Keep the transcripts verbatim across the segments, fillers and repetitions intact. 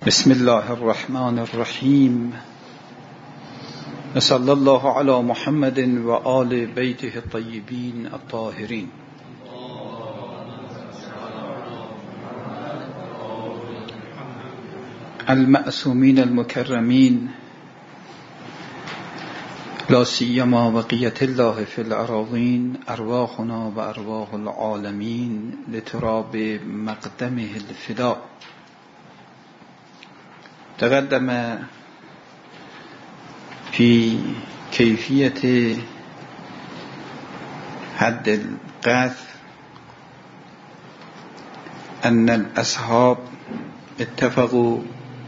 بسم الله الرحمن الرحیم صلی الله علی محمد و آل بیته الطیبین الطاهرین. المعصومین المکرمین لا سیما بقیة الله فی الأراضین ارواحنا و ارواح العالمین لتراب مقدمه الفداء. تقدم في كيفية حد القذف أن الأصحاب اتفقوا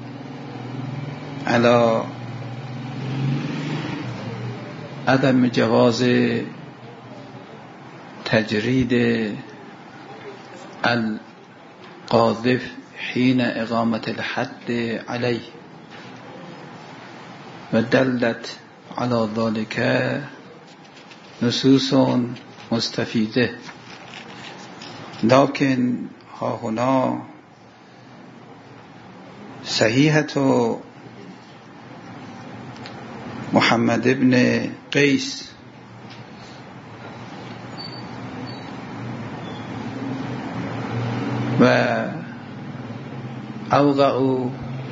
على عدم جواز تجريد القاذف حين إقامة الحد عليه، ودلت على ذلك نصوص مستفيدة. لكن ها هنا صحيحة محمد بن قيس و أوضعوا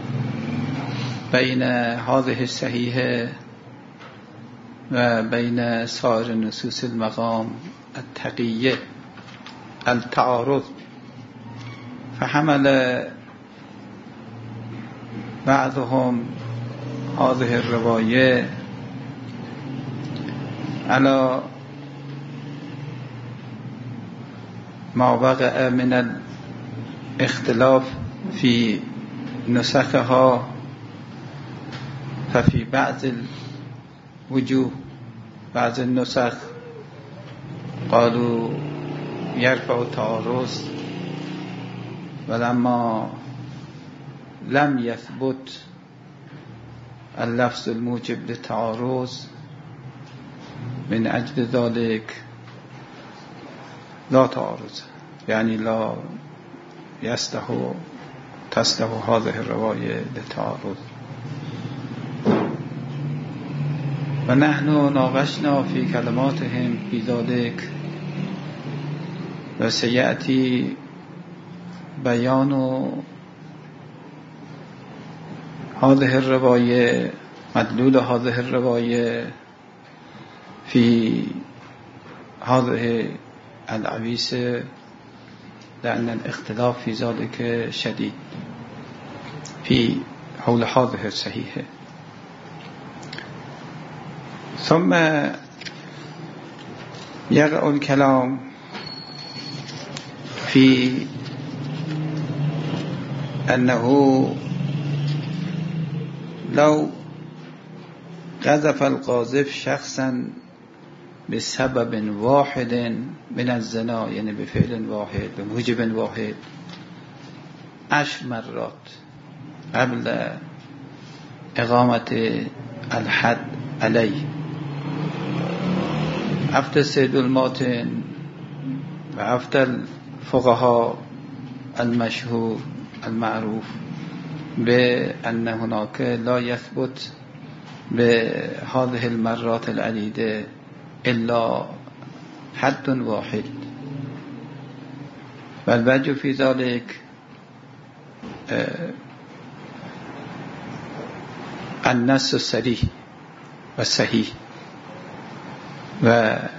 بين هذه الصحيحة وبين سائر نصوص المقام التقية التعارض، فحمل بعضهم هذه الرواية على ما وقع من الاختلاف في نسخها، ففي بعض الوجوه بعض النسخ قالوا يرفع التعارض، ولما لم يثبت اللفظ الموجب للتعارض من أجل ذلك لا تعارض، يعني لا يصلح تصلح هذه الرواية للتعارض. ونحن ناقشنا في كلماتهم في ذلك، وسيأتي بيان هذه الرواية مدلول هذه الرواية في هذه العويسة، لأن الاختلاف في ذلك شديد في حول هذه الصحيحة. ثم يقع الكلام في أنه لو قذف القاذف شخصا بسبب واحد من الزنا، يعني بفعل واحد بموجب واحد عشر مرات قبل إقامة الحد عليه، أفتى السيد الماتن وأفتى الفقهاء المشهور المعروف بأن هناك لا يثبت بهذه المرات العديدة إلا حد واحد. والوجه في ذلك النص الصريح والصحيح. وهل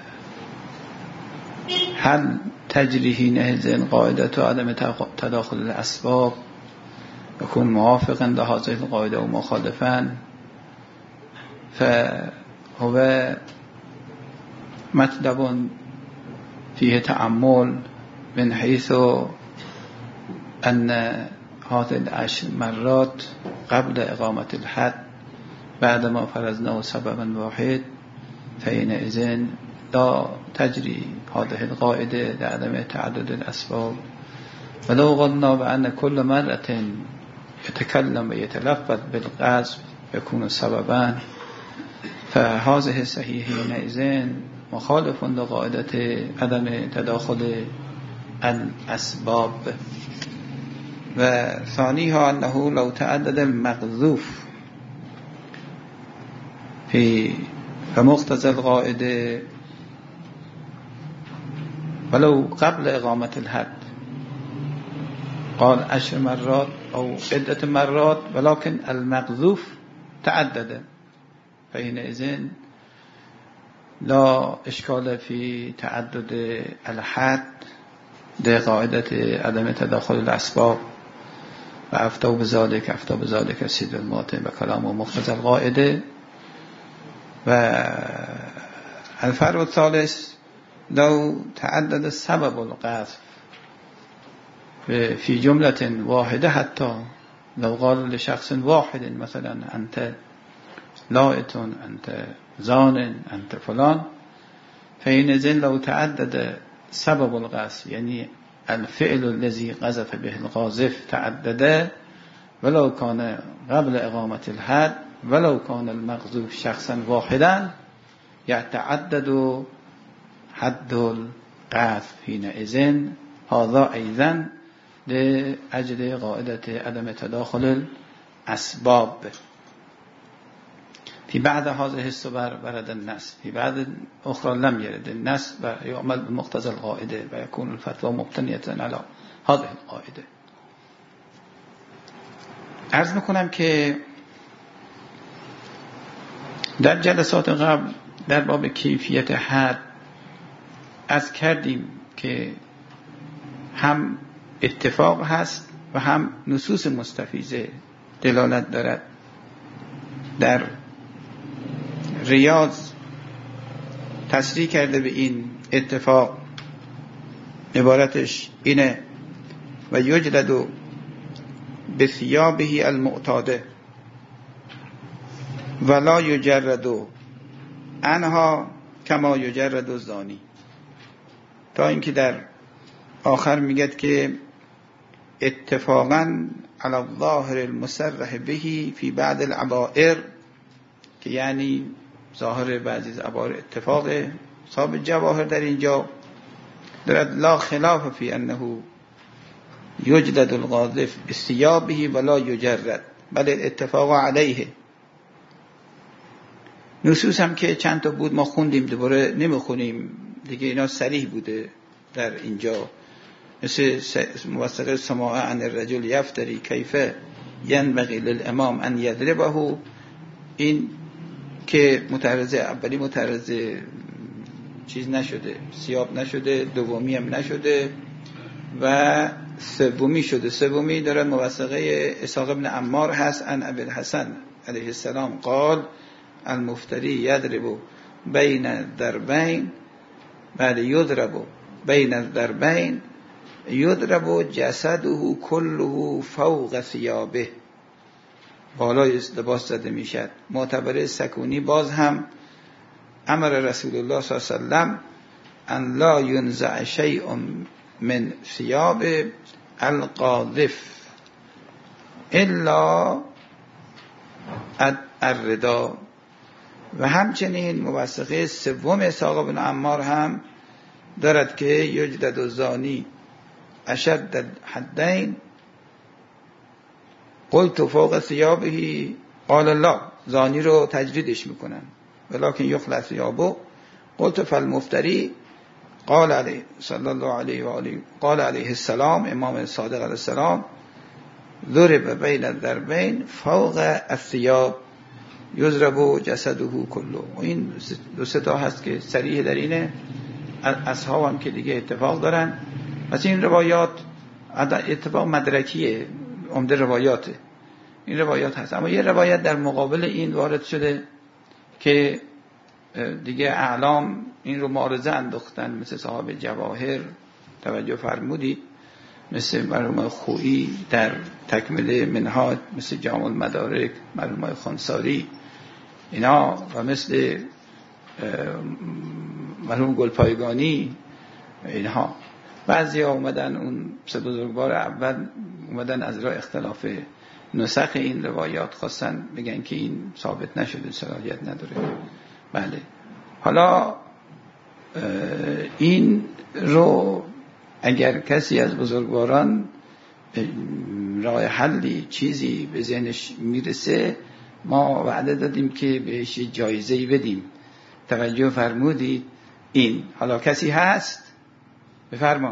تجري حينئذ قاعدة عدم تداخل الأسباب يكون موافقا لهذه القاعدة ومخالفا؟ فهو مطلب فيه تأمل من حيث أن هذه العشر مرات قبل إقامة الحد بعدما فرضناه سببا واحد، فحينئذ لا تجري هذه القاعدة لعدم تعدد الأسباب. ولو قلنا بأن كل مرة يتكلم ويتلفظ بالقذف يكون سببا، فهذه الصحيح حينئذ مخالف لقاعدة عدم تداخل الأسباب. و ثانیها انه لو تعدد المقذوف في فمقتضى القاعده ولو قبل اقامه الحد قال عشر مرات او عده مرات ولكن المقذوف تعدد فحينئذ لا اشكال في تعدد الحد ده قاعده عدم تداخل الاسباب و افتوا بذلك افتوا بذلك سيد الماتن و كلام مقتضى القاعده. و الفرع الثالث لو تعدد سبب القذف في جملة واحدة حتى لو قال لشخص واحد مثلا أنت لائط أنت زان أنت فلان فحينئذ لو تعدد سبب القذف يعني الفعل الذي قذف به القاذف تعدد ولو كان قبل إقامة الحد ولو كان المقذوف شخصا واحدا يتعدد حد القذف حينئذ هذا أيضا لأجل قاعدة عدم تداخل الأسباب. في بعض هذه الصور ورد النص في بعض أخرى لم يرد النص ويعمل بمقتضى القاعدة ويكون الفتوى مبتنية على هذه القاعدة. عرض میکنم که در جلسات قبل در باب کیفیت حد از کردیم که هم اتفاق هست و هم نصوص مستفیضه دلالت دارد. در ریاض تصریح کرده به این اتفاق عبارتش اینه و یجلد به ثیابه المعتاده ولا یجرد عنها کما یجرد الزانی، تا اینکه در آخر میگد که اتفاقا علی الظاهر المصرح به فی بعض العبائر، که یعنی ظاهر بعضی از عبائر اتفاقه. صاحب جواهر در اینجا دارد لا خلاف فی انه یجلد القاذف بثیابه ولا یجرد بل اتفاق علیه. نصوص هم که چند تا بود ما خوندیم، دوباره نمیخونیم دیگه، اینا صریح بوده در اینجا، مثل موثقه سماع عن الرجل یفتری کیف ینبغی للامام ان یضربه، این که متعرض اولی متعرض چیز نشده، سیاب نشده، دومی هم نشده و سومی شده. سومی دارد موثقه اسحاق ابن عمار هست ان ابی الحسن علیه السلام قال المفتری یضرب بین الضربین بعد یضرب بین الضربین یضرب جسده کله فوق ثیابه، بالای لباس زده میشد. معتبر سکونی باز هم امر رسول الله صلی الله علیه وسلم ان لا ینزع شیء من ثیاب القاذف الا الردا. و همچنین موثقه سوم اسحاق بن عمار هم دارد که یجلد الزانی اشد الحدین قلت فوق ثیابه قال لا، زانی رو تجریدش میکنن ولکن یخلع ثیابه قلت فالمفتری قال علیه صلی الله علیه و آله قال علیه السلام امام صادق علیه السلام ضرب بین الضربین فوق الثیاب یضرب جسده کله. و این دو سه تا هست که صریح در اینه. اصحاب هم که دیگه اتفاق دارن. مثلا این روایات اتفاق مدرکیه، عمده روایاته، این روایات هست. اما یه روایت در مقابل این وارد شده که دیگه اعلام این رو معارضه انداختن، مثل صاحب جواهر توجه فرمودید، مثل مرحوم خویی در تکمله منهاج، مثل جامع المدارک مرحوم خانساری اینا، و مثل مرحوم گلپایگانی اینها. بعضی ها اومدن اون سه بزرگوار اول اومدن از راه اختلاف نسخ این روایات خواستن بگن که این ثابت نشده، صلاحیت نداره. بله، حالا این رو اگر کسی از بزرگواران راه حلی چیزی به ذهنش میرسه ما وعده دادیم که بهش جایزه‌ای بدیم. توجه فرمودید؟ این حالا کسی هست؟ بفرما.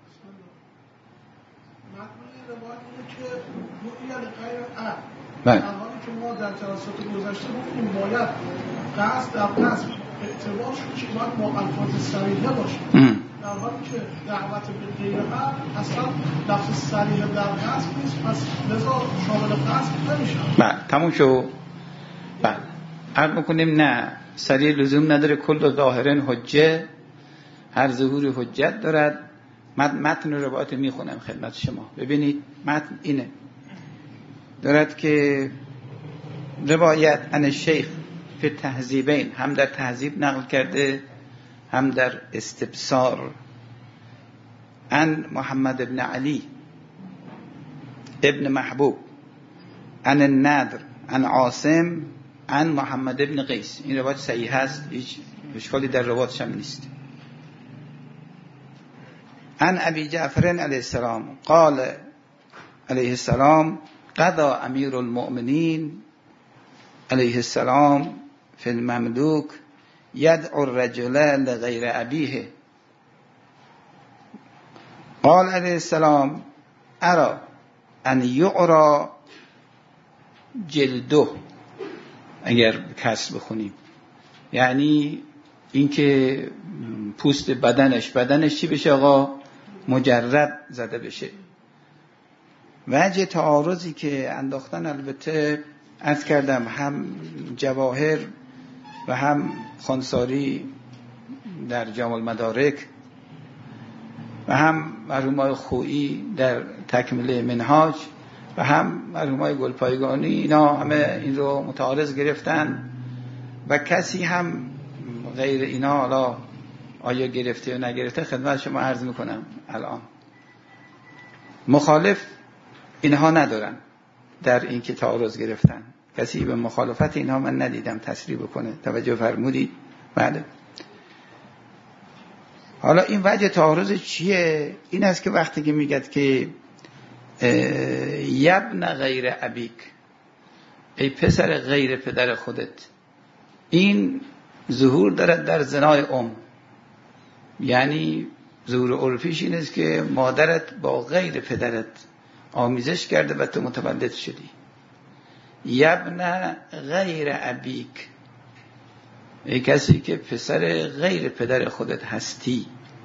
در حالی که ما در جلسات گذشته گفتیم باید قصد در قصد اعتبار شد که باید با الفاظ صریحه باشه، در حالی که دعوت به غیر حق اصلا لفظ صریح در قصد نیست، پس لذا شامل قصد نمیشه. بله تموم شو. بله عرض میکنیم نه، صریح لزوم نداره، کل ظاهرن حجه، هر ظهور حجت دارد. متن روایت میخونم خدمت شما ببینید. متن اینه دارد که روایت عن الشیخ فی تهذیبین، هم در تهذیب نقل کرده هم در استبصار، عن محمد ابن علی ابن محبوب عن النضر عن عاصم عن محمد ابن قیس. این روایت صحیح هست، هیچ اشکالی در روایتش هم نیست. عن ابی جعفر علیه السلام قال علیه السلام قضا امیر المؤمنین علیه السلام فی المملوک یدعو الرجل لغیر ابیه. قال علیه السلام ارى ان یعرى جلده، اگر کسر بخونیم یعنی اینکه پوست بدنش بدنش چی بشه آقا؟ مجرد زده بشه. وجه تعارضی که انداختن البته عرض کردم هم جواهر و هم خانساری در جامع المدارک و هم مرحومای خویی در تکمیل منهاج و هم مرحومای گلپایگانی، اینا همه این رو متعارض گرفتن و کسی هم غیر اینا حالا آیا گرفته یا نگرفته خدمت شما عرض میکنم الان مخالف اینها ندارن در این که تعارض گرفتن. کسی به مخالفت اینها من ندیدم تصریح بکنه. توجه فرمودید؟ بله. حالا این وجه تعارض چیه؟ این است که وقتی که میگد که یبن غیر ابیک، ای پسر غیر پدر خودت، این ظهور دارد در زنای ام، یعنی ظهور عرفیش این است که مادرت با غیر پدرت آمیزش کرده و تو متولد شدی. یبن غیر ابیک، ای کسی که پسر غیر پدر خودت هستی.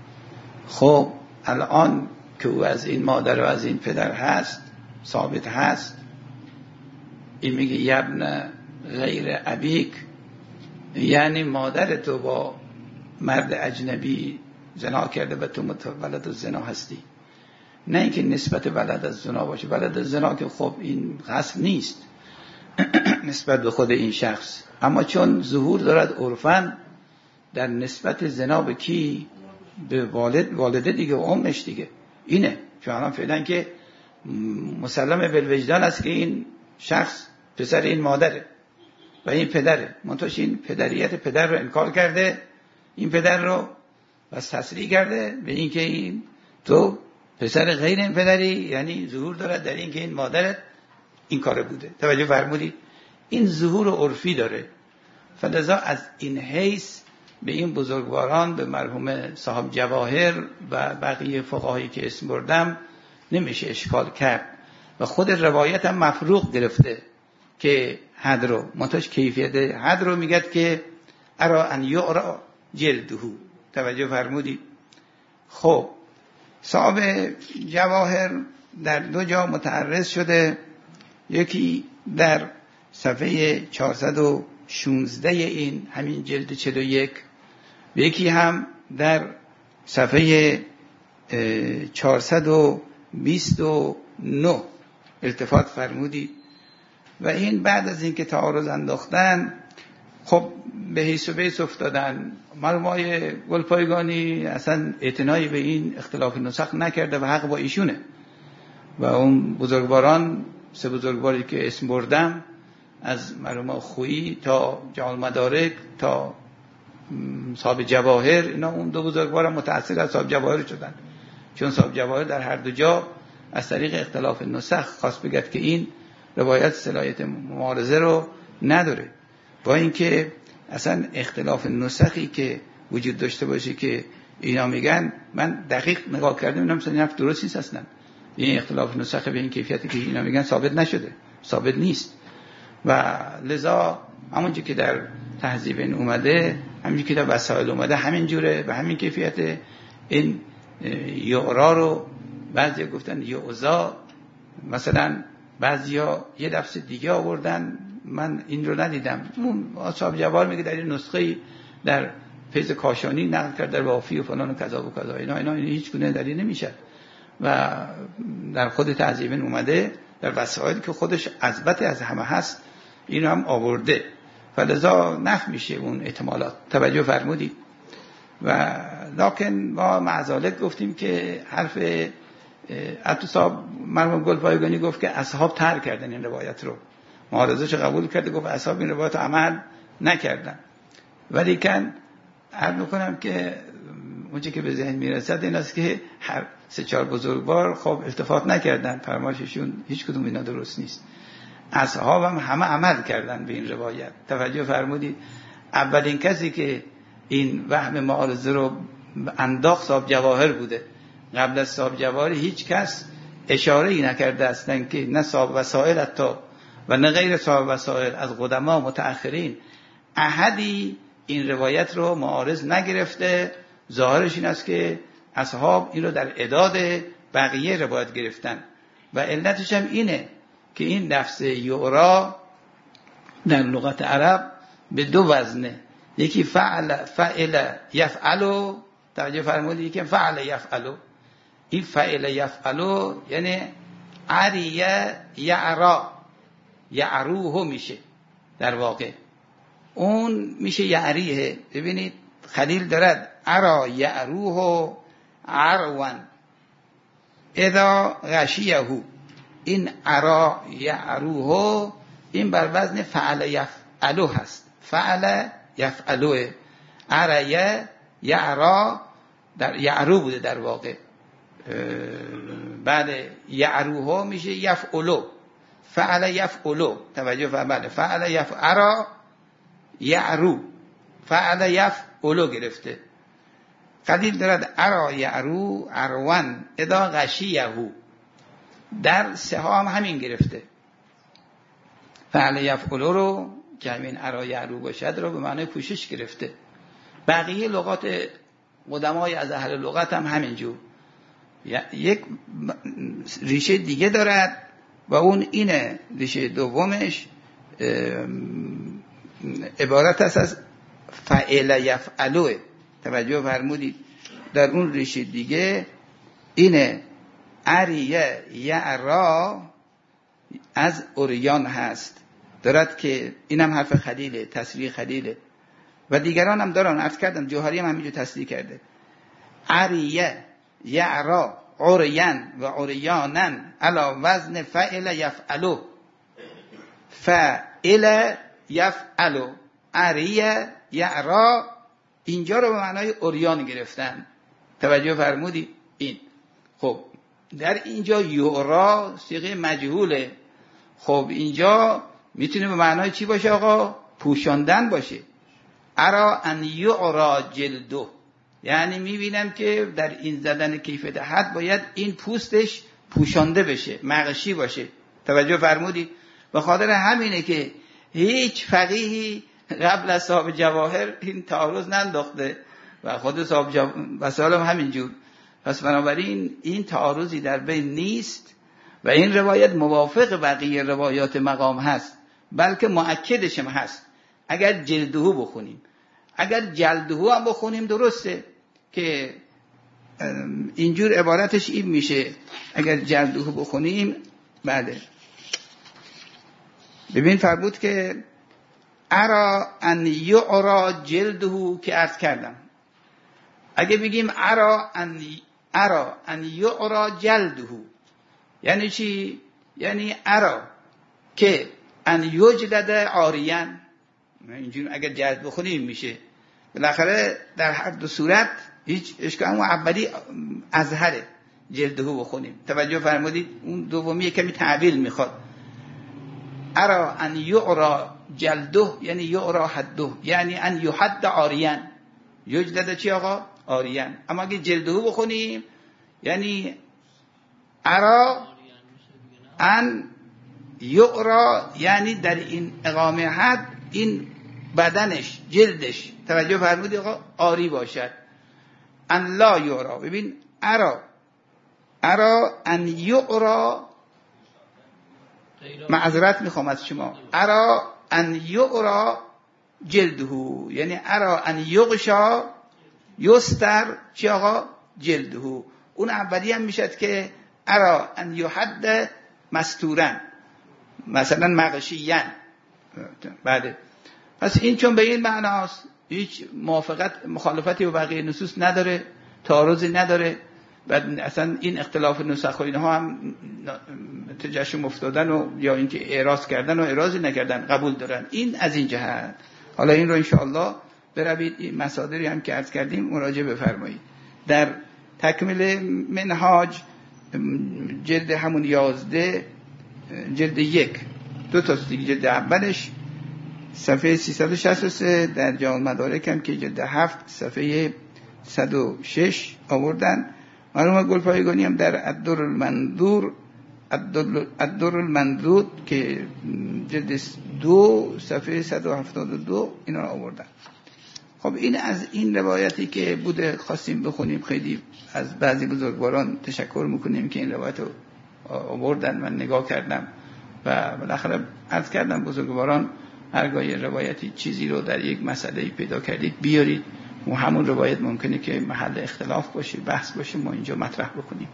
خب الان که او از این مادر و از این پدر هست، ثابت هست، این میگه یبن غیر ابیک، یعنی مادر تو با مرد اجنبی زنا کرده و تو متولد از زنا هستی. نه اینکه نسبت ولد از زنا باشه، ولد از زنا که خب این قصد نیست نسبت به خود این شخص، اما چون ظهور دارد عرفاً در نسبت زنا به کی؟ به والد، والده دیگه و امش دیگه. اینه چون الان فعلا که مسلم بالوجدان است که این شخص پسر این مادره و این پدره، منتهاش این پدریت پدر رو انکار کرده، این پدر رو بس تصریح کرده به این که این تو پسر غیر این پدری، یعنی ظهور دارد در این که این مادرت این کاره بوده. توجه فرمودید؟ این ظهور عرفی داره. فلذا از این حیث به این بزرگواران، به مرحوم صاحب جواهر و بقیه فقهایی که اسم بردم نمیشه اشکال کرد و خود روایت هم مفروغ گرفته که حد رو منتاش کیفیت حد رو میگد که ارا ان یعرا جلده. توجه فرمودید؟ خب صاحب جواهر در دو جا متعرض شده، یکی در صفحه چهارصد و شانزده این همین جلد چهل و یک و یکی هم در صفحه چهارصد و بیست و نه التفات فرمودید. و این بعد از این که تعارض انداختن خب به حیث و بیس افتادن. مرحومای گلپایگانی اصلا اعتنایی به این اختلاف نسخ نکرده و حق با ایشونه و اون بزرگواران، سه بزرگواری که اسم بردم از مرحوم خویی تا جامع مدارک تا صاحب جواهر، اینا اون دو بزرگوار متأثر از صاحب جواهر شدن، چون صاحب جواهر در هر دو جا از طریق اختلاف نسخ خواست بگد که این روایت صلاحیت معارضه رو نداره، با اینکه اصلا اختلاف نسخی که وجود داشته باشه که اینا میگن، من دقیق نگاه کردم اینا مثلا حرف درست نیست اصلا. این اختلاف نسخ به این کیفیتی که اینا میگن ثابت نشده، ثابت نیست. و لذا همونجوری که در تهذیب این اومده، همونجوری که در وسائل اومده همین جوره و همین کیفیت. این یعرا رو بعضی گفتن یعزا، مثلا بعضیا یه لفظ دیگه آوردن، من این رو ندیدم. اون اصحاب جوار میگه در این نسخه در فیض کاشانی نقل کرد در وافی و فلان و کذا و کذا، اینا اینا هیچ گونه دلیل نمیشه. و در خود تهذیب اومده در وسائل که خودش اثبت از همه هست اینو هم آورده، فلذا نفی میشه اون احتمالات. توجه فرمودید؟ و لکن ما معذالک گفتیم که حرف حتی صاحب مرحوم گلپایگانی گفت که اصحاب ترک کردن این روایت رو، معارضه‌اش قبول کرده، گفت اصحاب این روایت رو عمل نکردن. ولی کن عرض میکنم که اونچه که به ذهن میرسد این است که هر سه چهار بزرگوار خب التفات نکردن، فرمایششون هیچ کدوم اینا درست نیست. اصحاب هم همه عمل کردن به این روایت. توجه فرمودید؟ اولین کسی که این وهم معارضه رو انداخت صاحب جواهر بوده. قبل از صاحب جواهر هیچ کس اشاره ای نکرده اصلا که نه صاحب وسائل حتی و نه غیر صاحب وسائل از قدما متأخرین احدی این روایت رو معارض نگرفته. ظاهرش این است که اصحاب این رو در اعداد بقیه روایت گرفتن و علتش هم اینه که این لفظ یعرا در لغت عرب به دو وزنه، یکی فعل فعل یفعلو، توجه فرمودید، یکی فعل یفعلو. این فعل یفعلو یعنی عریه یعرا، یعروه میشه در واقع، اون میشه یعریه. ببینید خلیل دارد عرا یعروه عروان اذا غشیهو، این عرا یعروه این بر وزن فعل یفعلو هست، فعل یفعلوه. عریه یعرا در یعرو بوده در واقع، بعد یعروه میشه یفعلو، فعل یفعلو. توجه فرمایید، فعل یفعرا یعرو، فعل یفعلو گرفته. قدیل دارد عرا یعرو عروان اذا غشیهو، در سه ها هم همین گرفته. فعل یفعلو رو که همین عرا یعرو باشد رو به معنی پوشش گرفته. بقیه لغات قدمای از اهل لغت هم همینجور. یک ریشه دیگه دارد و اون اینه، ریشه دومش عبارت است از فعل یفعلوه. توجه فرمودید؟ در اون ریشه دیگه اینه عریه یعرا از اوریان هست، دارد که اینم حرف خلیله، تصریح خلیله و دیگران هم دارن. عرض کردم جوهری هم همینجور تصریح کرده. عریه یعرا عریان و عریانن علا وزن فعل یفعلو، فعل یفعلو عریه یعرا، اینجا رو به معنای اوریان گرفتن. توجه فرمودی؟ این خب در اینجا یعرا صیغه مجهوله، خب اینجا میتونه به معنای چی باشه آقا؟ پوشاندن باشه. ارا ان یعرا جلدو، یعنی میبینم که در این زدن کیفیت حد باید این پوستش پوشانده بشه، مغشی باشه. توجه فرمودی؟ به خاطر همینه که هیچ فقیهی قبل از صاحب جواهر این تعارض ننداخته و خود صاحب جو... وسائل هم همینجور. پس بنابراین این تعارضی در بین نیست و این روایت موافق بقیه روایات مقام هست، بلکه مؤکدش هم هست. اگر جلدهو بخونیم، اگر جلدهو هم بخونیم درسته که اینجور عبارتش این میشه. اگر جلدهو بخونیم بله، ببین فرمود که ارا ان یعرا جلدهو که عرض کردم. اگه بگیم ارا ان ارا ان یعرا جلدهو یعنی چی؟ یعنی ارا که ان یجلد عاریان، اینجور اگر جلد بخونیم میشه. بالاخره در هر دو صورت هیچ اشکال، اون اولی ازهره جلده بخونیم. توجه فرمودید؟ اون دومی کمی تعویل میخواد. ارا ان یعرا جلده یعنی یعرا حده، یعنی ان یحد عاریان. یجلد چی آقا؟ عاریان. اما اگه جلده بخونیم یعنی ارا ان یعرا، یعنی در این اقامه حد این بدنش، جلدش، توجه فرمودید آقا، عاری باشد. ان لا یعرا. ببین ارا ارا ان یعرا، معذرت میخوام از شما، ارا ان یعرا جلده، یعنی ارا ان یغشا یستر چی آقا؟ جلده. اون اولی هم میشد که ارا ان یحد مستورن، مثلا مغشیان. بله، پس این چون به این معناست هیچ موافقت مخالفتی با بقیه نصوص نداره، تعارضی نداره، و اصلا این اختلاف نسخ و اینها هم تجشم افتادن و یا اینکه اعراض کردن و اعراضی نکردن قبول دارن. این از این جهت. حالا این رو انشاءالله بروید این مصادری هم که عرض کردیم مراجعه بفرمایید. در تکمیل منهاج جلد همون یازده، جلد یک دو تا دیگه، جلد اولش صفحه سیصد و شصت و سه، در جامع مدارک هم که جلد هفت صفحه صد و شش آوردن. مرحوم گلپایگانی هم در الدر المنظور الدر المنظور که جلد دو صفحه صد و هفتاد و دو اینا رو آوردن. خب این از این روایتی که بوده خواستیم بخونیم. خیلی از بعضی بزرگواران تشکر میکنیم که این روایت رو آوردن. من نگاه کردم و بالاخره عرض کردم بزرگواران هرگاه روایتی چیزی رو در یک مسئله پیدا کردید بیارید و همون روایت ممکنه که محل اختلاف باشه، بحث باشه، ما اینجا مطرح بکنیم.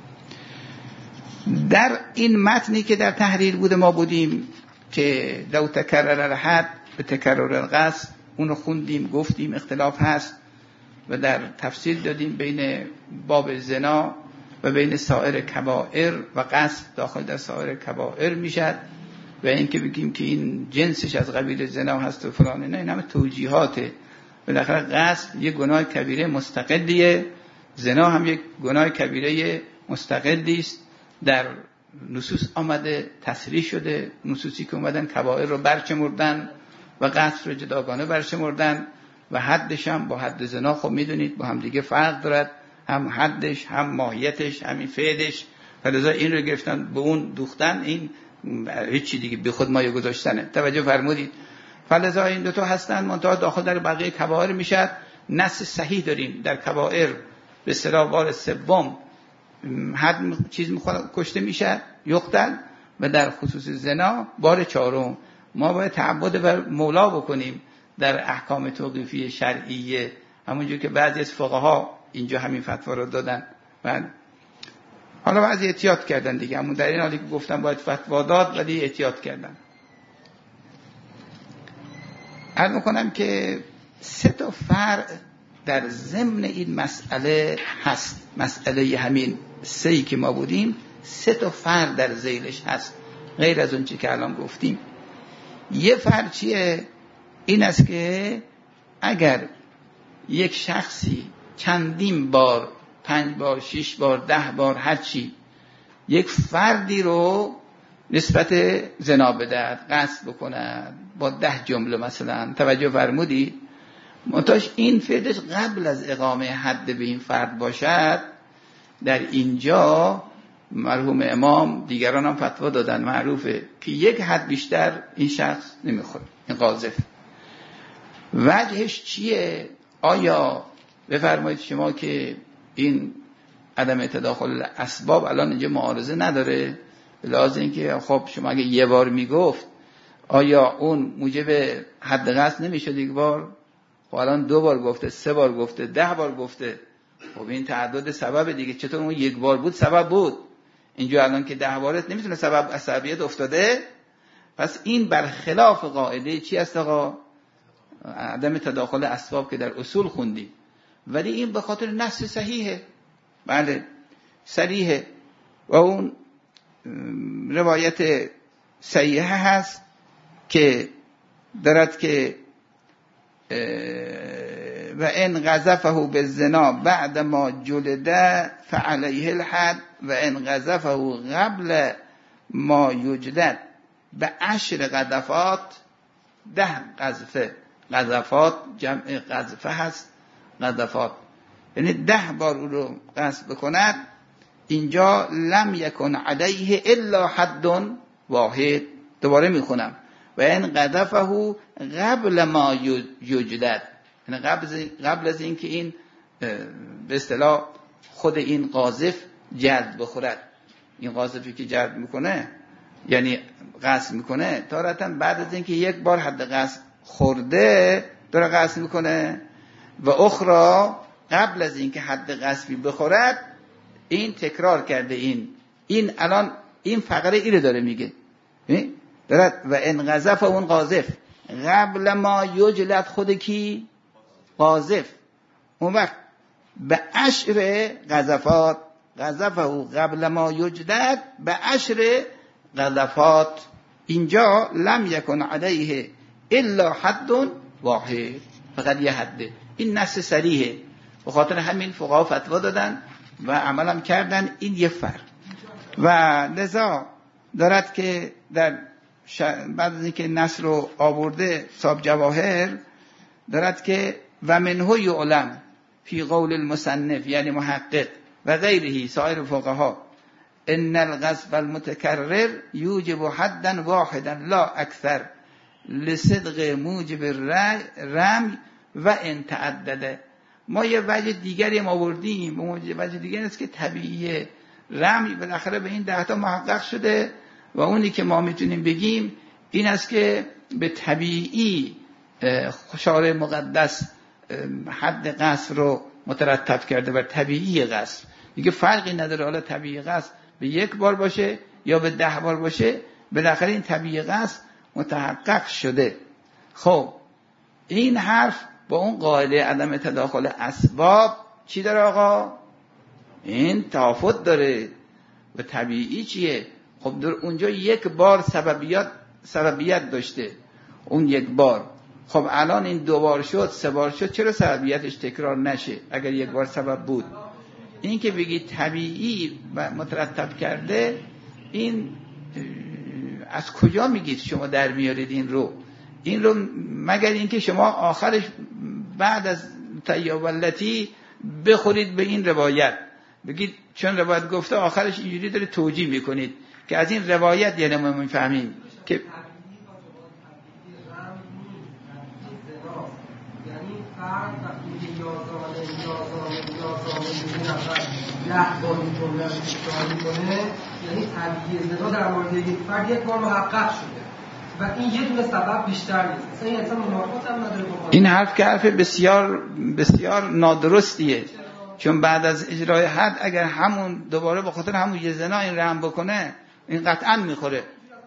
در این متنی که در تحریر بوده ما بودیم که لو تکرر الحد به تکرر القصد، اونو خوندیم، گفتیم اختلاف هست و در تفسیر دادیم بین باب زنا و بین سایر کبائر و قصد داخل در سایر کبائر میشد و اینکه بگیم که این جنسش از قبیل زنا هست و فلان، نه، این همه توجیهاته. بالاخره قصد یک گناه کبیره مستقلیه، زنا هم یک گناه کبیره مستقلی است. در نصوص آمده، تصریح شده، نصوصی که اومدن کبائر رو برشمردن و قصد رو جداگانه برشمردن و حدش هم با حد زنا خب میدونید با هم دیگه فرق دارد، هم حدش هم ماهیتش همین فعلش، فلذا این رو گرفتن به اون دوختن، این هیچی دیگه به خود مایه گذاشتنه. توجه فرمودید؟ فلذا این دو تا هستن، منتها داخل در بقیه کبائر میشد. نص صحیح داریم در کبائر به اصطلاح بار سوم حد چیز میخواد کشته میشه یقتل، و در خصوص زنا بار چهارم. ما باید تعبد بر مولا بکنیم در احکام توقیفی شرعیه، همونجور که بعضی از فقها اینجا همین فتوا رو دادن. و حالا بعضی احتیاط کردن دیگه، همون در این حالی که گفتم باید فتوا داد ولی احتیاط کردن. عرض میکنم که سه تا فرع در ضمن این مسئله هست. مسئله همین سهی که ما بودیم سه تا فرع در ذیلش هست غیر از اون چی که الان گفتیم. یه فرع چیه؟ این است که اگر یک شخصی چندین بار، پنج بار، شش بار، ده بار، هر چی، یک فردی رو نسبت زنا بدهد، قصد بکند با ده جمله مثلا، توجه فرمودید؟ منتاش این فعلش قبل از اقامه حد به این فرد باشد، در اینجا مرحوم امام دیگران هم فتوا دادن، معروفه که یک حد بیشتر این شخص نمیخوره، این قاذف. وجهش چیه؟ آیا بفرمایید شما که این عدم تداخل اسباب الان اینجا معارضه نداره؟ لازم این که خب شما اگه یه بار میگفت آیا اون موجب حد قصد نمیشد یک بار؟ خب الان دو بار گفته، سه بار گفته، ده بار گفته، خب این تعدد سبب دیگه. چطور اون یک بار بود سبب بود، اینجا الان که ده بارت نمیتونه سبب عصبیت افتاده؟ پس این برخلاف قاعده چی است آقا؟ عدم تداخل اسباب که در اصول خوندیم، ولی این به خاطر نص صحیحه. بله صریحه و اون روایت صحیحه هست که دارد که و ان قذفه بالزنا بعد ما جلد فعليه الحد و ان قذفه قبل ما یجلد به عشر قذفات، ده قذفه، قذفات جمع قذفه هست، قذفات یعنی ده بار او رو قذف بکند، اینجا لم یکن علیه الا حد واحد. دوباره میخونم و این قذفه قبل ما یجلد، یعنی قبل قبل از اینکه این به اصطلاح خود این قاذف جلد بخورد. این قاذفی که جلد میکنه یعنی قصد میکنه، تارتا بعد از اینکه یک بار حد قصد خورده داره قصد میکنه و اخرى قبل از اینکه حد قصبی بخورد این تکرار کرده. این این الان این فقره اینو داره میگه، دارد و ان قذف اون قاذف قبل ما یجلد، خود کی؟ قاذف. اون وقت به عشر قذفات، قذفه قبل ما یجلد به عشر قذفات، اینجا لم یکن علیه الا حد واحد، فقط یه حده. این نص صریحه، به خاطر همین فقها فتوا دادن و عملم کردن این یه فرق. و لذا دارد که در ش... بعد از اینکه نص رو آورده صاحب جواهر دارد که و منه یعلم فی قول المصنف یعنی محقق و غیره سایر فقها ان القذف المتکرر یوجب حدا واحدا لا اکثر لصدق موجب رمی و ان تعدده. ما یه وجه دیگری ما آوردیم، وجه دیگری است که طبیعی رمی بالاخره به این ده تا محقق شده و اونی که ما میتونیم بگیم این است که به طبیعی شارع مقدس حد قصر رو مترتب کرده بر طبیعی قصر. دیگه فرقی نداره حالا طبیعی قصر به یک بار باشه یا به ده بار باشه، بالاخره این طبیعی قصر متحقق شده. خب این حرف با اون قاعده عدم تداخل اسباب چی داره آقا؟ این تفاوت داره. و طبیعی چیه؟ خب در اونجا یک بار سببیت سببیت داشته، اون یک بار. خب الان این دو بار شد، سه بار شد، چرا سببیتش تکرار نشه اگر یک بار سبب بود؟ این که بگی طبیعی و مترتب کرده، این از کجا میگید شما در میارید این رو؟ این رو مگر اینکه شما آخرش بعد از تیاولتی بخورید به این روایت، بگید چون روایت گفته آخرش اینجوری داره توجیه میکنید که از این روایت یعنی ما میفهمیم که ده بار این جمله رو تکرار میکنه، یعنی طبیعی زنا در مورد یک فرد یک بار محقق شده و این یه دونه سبب بیشتر نیست. اصلا این اصلا مناقض هم نداره با این حرف که حرف بسیار بسیار نادرستیه، چون بعد از اجرای حد اگر همون دوباره به خاطر همون یه زنا این رحم بکنه این قطعا میخوره.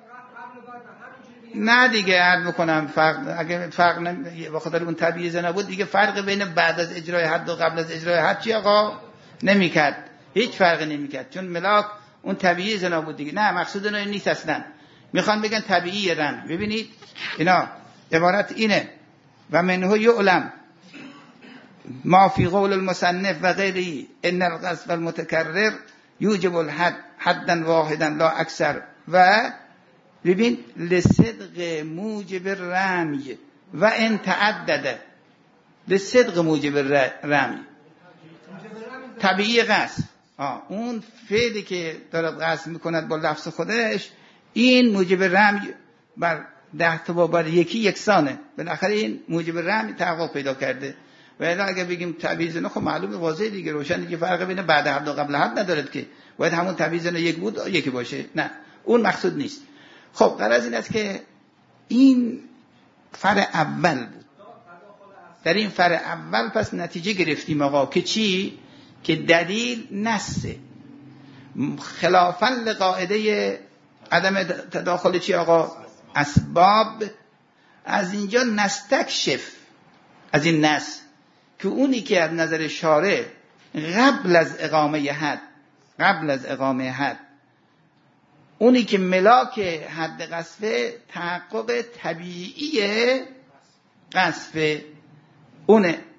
نه دیگه عرض میکنم فرق اگه فرق نم... به خاطر اون طبیعی زنا بود دیگه فرق بین بعد از اجرای حد و قبل از اجرای حد چی آقا؟ نمیکرد، هیچ فرقی نمیکرد، چون ملاک اون طبیعی زنا بود دیگه. نه مقصود اون نیست اصلا، میخوان بگن طبیعی رن. ببینید اینا عبارت اینه و منه یعلم ما فی قول المصنف و غیره ان القذف المتکرر یوجب الحد حدا واحدا لا اکثر و ببین لصدق موجب رمی و ان تعدده. لصدق موجب رمی طبیعی قصد، اون فعلی که دارد قصد میکند با لفظ خودش این موجب رمی بر ده تا بار یکی یکسانه، بالاخره این موجب رمی تحقق پیدا کرده. و الا اگه بگیم طبیعی زنا خب معلومه واضحه دیگه، روشنه که فرق بین بعد حد و قبل حد ندارد که باید همون طبیعی زنا یک بود یکی باشه. نه اون مقصود نیست. خب غرض این است که این فرع اول بود. در این فرع اول پس نتیجه گرفتیم آقا که چی؟ که دلیل نسه خلافاً لقاعده عدم تداخل چی آقا؟ اسباب. از اینجا نستکشف از این نس که اونی که از نظر شارع قبل از اقامه حد قبل از اقامه حد اونی که ملاک حد قذف تحقق طبیعی قذف اونه،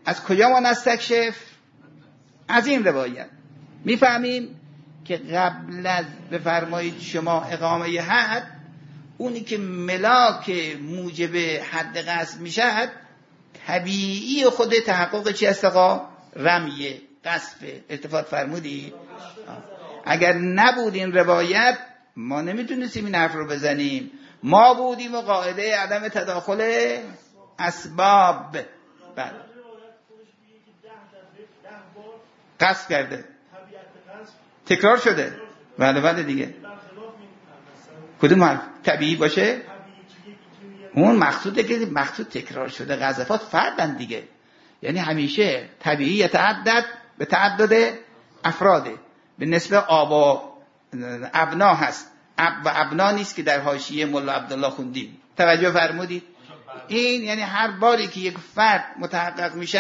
از کجا ما نستکشف؟ از این روایت میفهمیم که قبل از بفرمایید شما اقامه حد، اونی که ملاک موجب حد قصد میشد طبیعی خود تحقق چی است آقا؟ رمیه، قصفه. التفات فرمودی؟ اگر نبود این روایت ما نمیتونستیم این حرف رو بزنیم. ما بودیم و قاعده عدم تداخل اسباب بله قصد کرده، تکرار شده. بله بله دیگه. کدوم حرف طبیعی باشه؟ اون مقصوده که مقصود تکرار شده. قذفات فردن دیگه، یعنی همیشه طبیعی یتعدد به تعدد افراده، به نسبت آبا ابنا هست. اب و ابنا نیست که در حاشیه ملا عبدالله خوندیم. توجه فرمودید؟ این یعنی هر باری که یک فرد متحقق میشه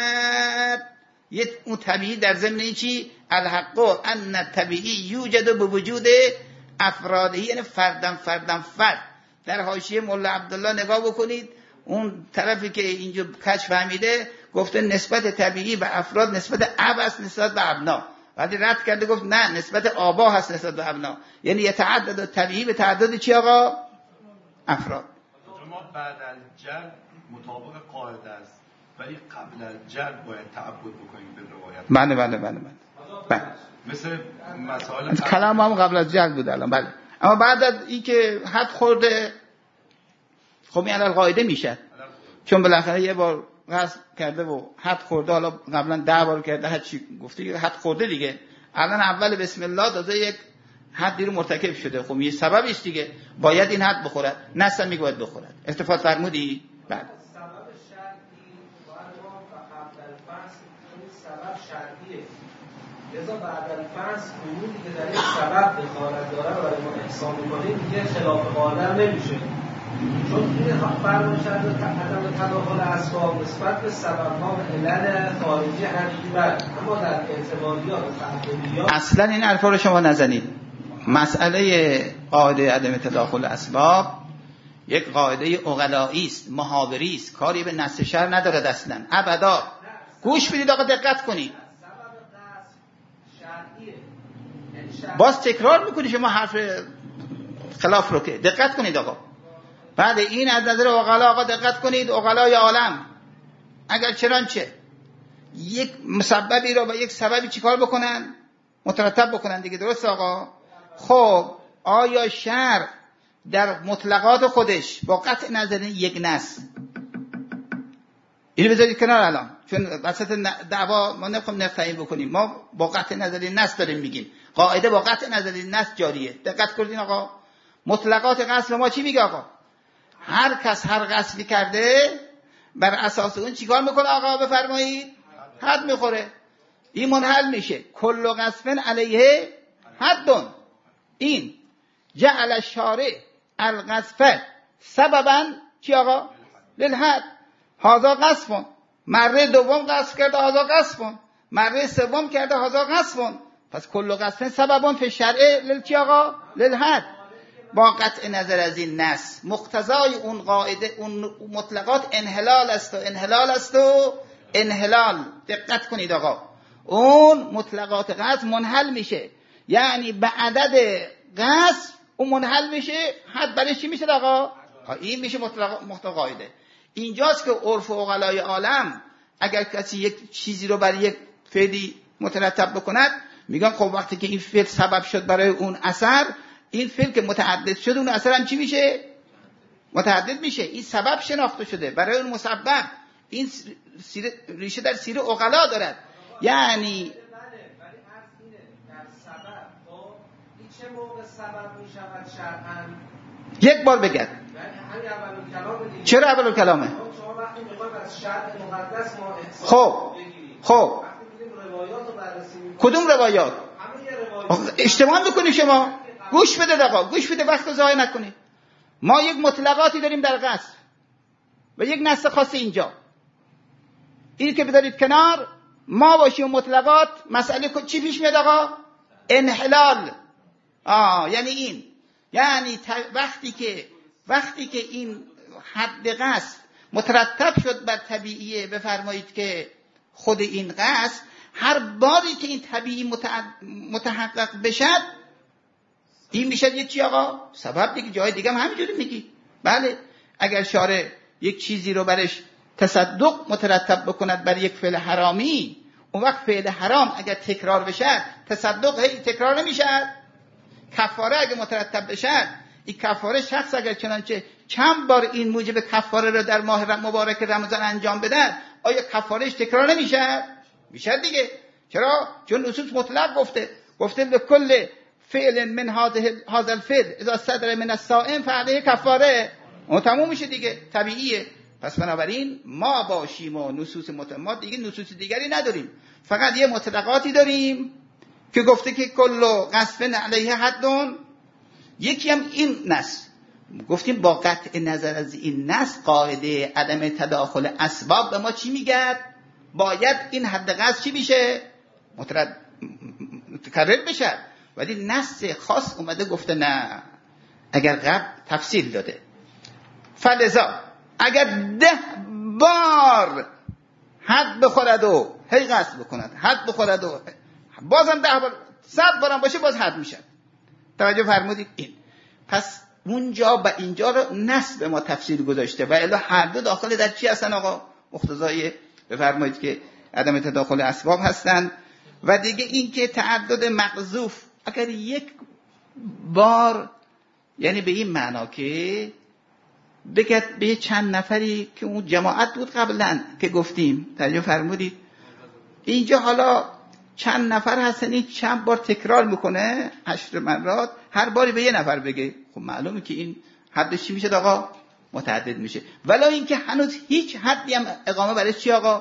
یه اون طبیعی در ضمن چی؟ الحق ان طبیعی یوجد به وجود افراده، یعنی فردن فردن فرد. در حاشیه ملا عبدالله نگاه بکنید، اون طرفی که اینجا کج فهمیده گفته نسبت طبیعی به افراد نسبت اب است نسبت به ابنا، ولی رد کرده گفت نه نسبت آبا هست نسبت به ابنا، یعنی یتعدد طبیعی به تعدد چی آقا؟ افراد. ما بعد از جلب مطابق قاعده است، ولی قبل از جلب باید تعبد بکنیم به روایت. بله بله بله بله. بله. مثل مسائل کلام هم قبل از جلب بود الان. بله. اما بعد از این که حد خورده خب این علل قاعده میشه، چون بالاخره یه بار قصد کرده و حد خورده، حالا قبلا ده بار کرده حد چی گفته حد خورده دیگه، الان اول بسم الله داده یک حدی رو مرتکب شده، خب یه سببی است دیگه، باید این حد بخورد، نص میگه باید بخورد. التفات فرمودی؟ بله. سبب شرعی و قبل الفرض سبب شرعیه، لذا بعد الفرض اموری که در یک سبب دخالت داره و برای ما احسان میکنیم دیگه خلاف قاعده نمیشه، چون این فرمان شرط عدم تداخل اسباب نسبت به سبب‌ها و علل خارجی حقیقی بر، اما در اعتباریات و تحقیقیات اصلا این حرفا رو شما نزنید. مسئله قاعده عدم تداخل اسباب یک قاعده عقلایی است، محاوری است، کاری به نص شرع ندارد اصلا ابدا. گوش بدید آقا، دقت کنید. باز تکرار میکنی شما حرف خلاف رو، که دقت کنید آقا. بعد این از نظر عقلا آقا دقت کنید، عقلای عالم اگر چنانچه یک مسببی رو با یک سببی چیکار بکنن؟ مترتب بکنن دیگه، درست آقا؟ خب آیا شرع در مطلقات خودش با قطع نظر یک نص، اینو بذارید کنار الان، چون وسط دعوا ما نمیخوام نفتعین بکنیم، ما با قطع نظر نص داریم میگیم، قاعده با قطع نظر نص جاریه. دقت کردین آقا؟ مطلقات قصد ما چی میگه آقا؟ هر کس هر قصدی کرده بر اساس اون چیکار میکنه آقا؟ بفرمایید حد میخوره، این منحل میشه. کل قصد علیه حدن، این جعل الشارع القذف سببا چی آقا؟ للحد. هذا قذف، مره دوم قذف کرده هذا قذف، مره سوم کرده هذا قذف، پس کل قذف سببا فی الشرع للچی آقا؟ للحد. با قطع نظر از این نص مقتضای اون قاعده اون مطلقات انحلال است و انحلال است و انحلال. دقت کنید آقا، اون مطلقات قصد منحل میشه، یعنی به عدد قصد اون منحل میشه، حد برش چی میشه آقا؟ این میشه مطلق مطلق قاعده. اینجاست که عرف و عقلای عالم اگر کسی یک چیزی رو برای یک فعلی مترتب بکند میگن خب وقتی که این فعل سبب شد برای اون اثر، این فعل که متعدد شد اون اثر هم چی میشه؟ متعدد میشه. این سبب شناخته شده برای اون مسبب. این سیره ریشه در سیره عقلا دارد، یعنی چه موقع سبب می شود شرعاً؟ یک بار بگرد. چرا اول کلامه؟ شما وقتی میخواید از شرع مقدس ما خب خب کدوم روایات؟ اشتباه میکنی شما. گوش بده آقا، گوش بده، وقت ضایع نکنید. ما یک مطلقاتی داریم در قصد و یک نص خاص اینجا، این که بذارید کنار، ما باشیم مطلقات. مسئله چی پیش میاد آقا؟ انحلال. آه یعنی این، یعنی وقتی که وقتی که این حد قصد مترتب شد بر طبیعیه، بفرمایید که خود این قصد هر باری که این طبیعی متحقق بشد این میشه یک چی آقا؟ سبب دیگه. جای دیگه هم همینجوری میگی. بله اگر شارع یک چیزی رو برش تصدق مترتب بکند بر یک فعل حرامی، اون وقت فعل حرام اگر تکرار بشه تصدق هی تکرار نمیشه. کفاره اگر مترتب بشه، این کفاره شخص اگر چنانچه چند بار این موجب کفاره رو در ماه مبارک رمضان انجام بده، آیا کفارهش تکرار نمیشه؟ میشه دیگه. چرا؟ چون نصوص مطلق گفته گفته لکل فعل من هذا الفعل اذا صدر من الصائم فعله کفاره. اون تموم میشه دیگه، طبیعیه. پس بنابراین ما باشیم و نصوص متماد دیگه نصوص دیگری نداریم، فقط یه مطلقاتی داریم که گفته که کل قصف علیه حدون. یکی هم این نص گفتیم با قطع نظر از این نص قاعده عدم تداخل اسباب به ما چی میگه؟ باید این حد قصد چی بشه؟ مترد متکرر بشه. ولی نص خاص اومده گفته نه، اگر قبل تفصیل داده فلذا اگر ده بار حد بخورد و هی قصد بکند، حد بخورد و بازم ده بار صد بارم باشه باز حد میشه. توجه فرمودید؟ این پس اونجا و اینجا رو نص به ما تفصیل گذاشته و الا هر دو داخل در چی هستن آقا؟ مقتضای بفرمایید که عدم تداخل اسباب هستن. و دیگه این که تعدد مقذوف اگر یک بار، یعنی به این معنا که بگد به چند نفری که اون جماعت بود قبلا که گفتیم، توجه فرمودید؟ اینجا حالا چند نفر هستن، این چند بار تکرار میکنه، عشر مرات، هر باری به یه نفر بگه، خب معلومه که این حدش چی میشه آقا؟ متعدد میشه. ولی اینکه هنوز هیچ حدی هم اقامه برای چی آقا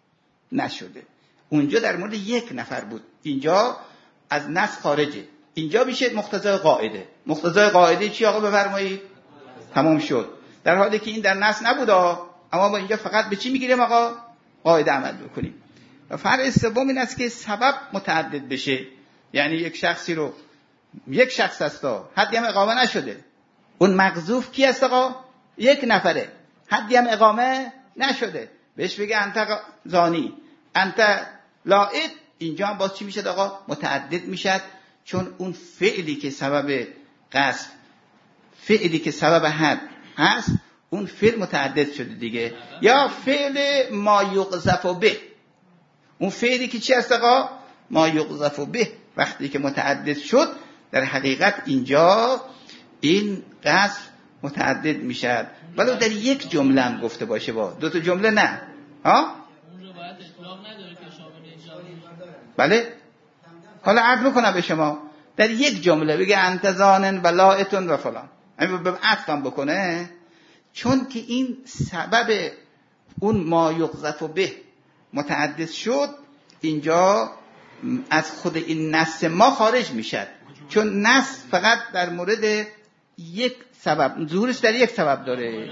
نشده. اونجا در مورد یک نفر بود، اینجا از نص خارجه. اینجا میشه مقتضای قاعده. مقتضای قاعده چی آقا بفرمایید؟ تمام شد. در حالی که این در نص نبود، اما ما اینجا فقط به چی میگیریم آقا؟ قاعده عمل بکنیم. و فرع سوم این است که سبب متعدد بشه، یعنی یک شخصی رو یک شخص هستا حدی هم اقامه نشده، اون مقذوف کی است آقا؟ یک نفره، حدی هم اقامه نشده، بهش بگه انت زانی، انت لاعب، اینجا هم باز چی میشه آقا؟ متعدد میشد. چون اون فعلی که سبب قصد، فعلی که سبب حد هست، اون فعل متعدد شده دیگه. یا فعل ما یقذف به، اون فعلی که چی هست آقا؟ ما یقذف به، وقتی که متعدد شد در حقیقت اینجا این قصد متعدد میشد، ولو در یک جمله هم گفته باشه، با دو تا جمله نه. ها؟ اون رو باید اطلاق نداره که شامل اینجا. بله؟ حالا عرض میکنم به شما، در یک جمله بگه انت زانن و لائتون و فلان، همین به عطفم بکنه، چون که این سبب اون ما یقذف به متعدد شد، اینجا از خود این نص ما خارج میشد. چون نص فقط در مورد یک سبب، ظهورش در یک سبب داره.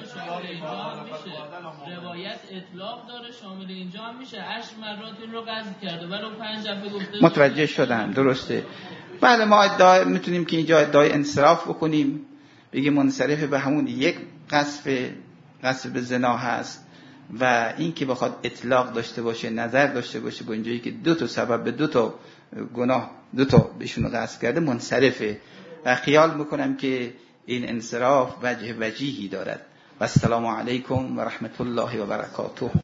روایت اطلاق داره، شامل اینجا هم میشه. عشر مرات این رو قصد کرده ولی پنج دفعه گفته. متوجه شدم، درسته. بله ما ادعا میتونیم که اینجا ادعای انصراف بکنیم، بگیم منصرف به همون یک قصف قصف زنا هست، و این که بخواد اطلاق داشته باشه، نظر داشته باشه، با اینجایی که دو تا سبب به دو تا گناه دو تا بهشون قصد کرده منصرفه. و خیال میکنم که این انصراف وجه وجیهی دارد. و السلام علیکم و رحمت الله و برکاته.